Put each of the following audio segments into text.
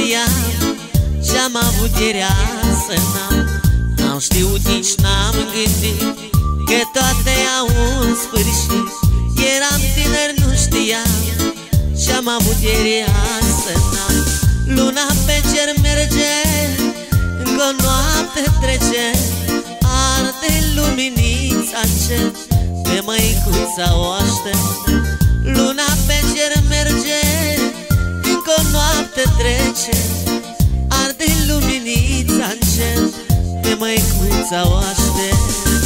știam ce-am avut ieri să n-am. N-am știut, nici n-am gândit că toate au un sfârșit. Eram tiner, nu știam ce-am avut ieri să n-am. Luna pe cer merge, încă o noapte trece, arde luminița în cer, pe măicuța o aștept. Luna pe cer merge, încă o noapte trece, arde luminița în cer, pe măicuța o aștept.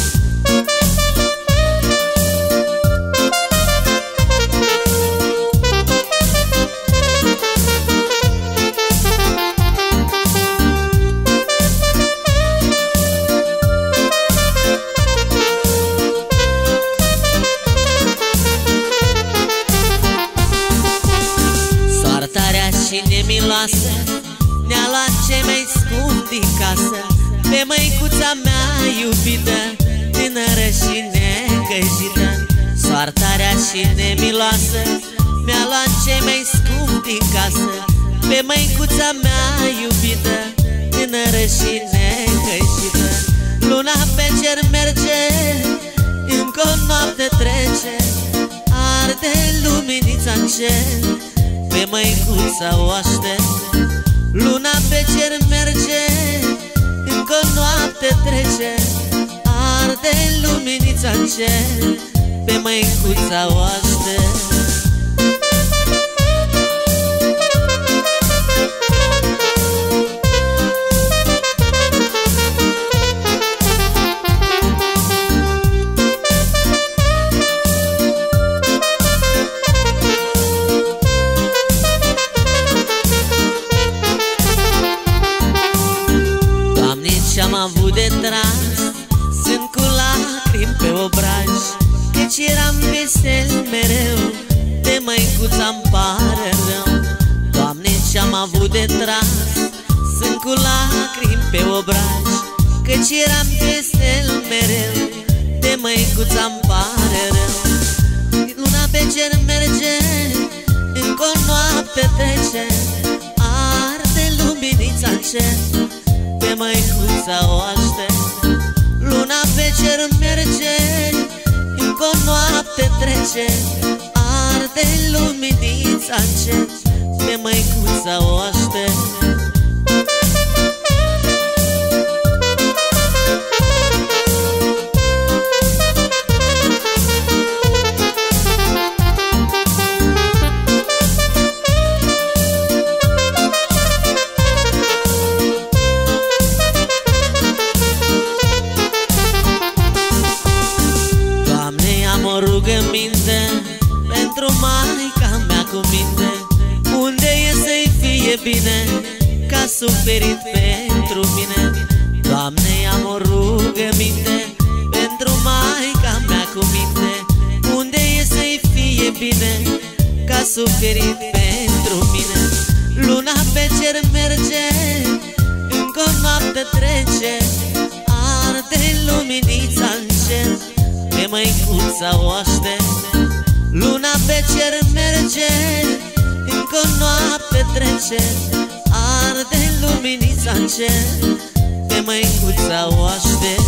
Ne-a luat cei mai scump din casă, pe măicuța mea iubită, tânără și necăjită. Soarta rea și nemiloasă mi-a luat cei mai scump din casă, pe măicuța mea iubită, tânără și necăjită. Luna pe cer merge, încă o noapte trece, arde luminița în cer, pe măicuța o aștept. Luna pe cer merge, încă o noapte trece, arde luminița în cer, pe măicuța o aștept. Ce-am avut de tras, sunt cu lacrimi pe obraj, căci eram vesel mereu, de măicuța-mi pare rău. Doamne, ce-am avut de tras, sunt cu lacrimi pe obraj, căci eram vesel mereu, de măicuța-mi pare rău. Luna pe cer merge, încă o noapte trece, arde luminița în cer, pe măicuța o aștept. Luna pe cer merge, încă o noapte trece, arde luminița în cer, pe măicuța o aștept. O rugăminte pentru maica mea cu minte, unde e să-i fie bine, că a suferit pentru mine. Doamne, am o rugăminte pentru maica mea cu minte, unde e să-i fie bine, că a suferit pentru mine. Luna pe cer merge, încă o noapte trece, arde luminița în cer, pe măicuța o aștept. Luna pe cer merge, încă o noapte trece, arde luminița în cer, pe măicuța o aștept.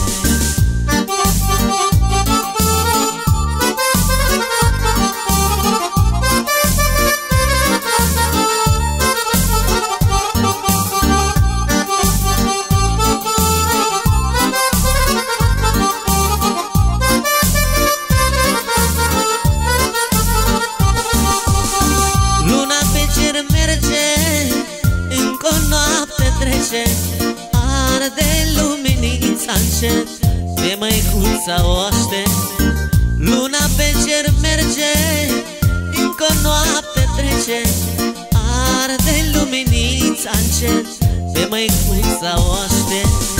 Arde luminița în cer, pe măicuța o aștept. Luna pe cer merge, încă o noapte trece, arde luminița în cer, pe măicuța o aștept.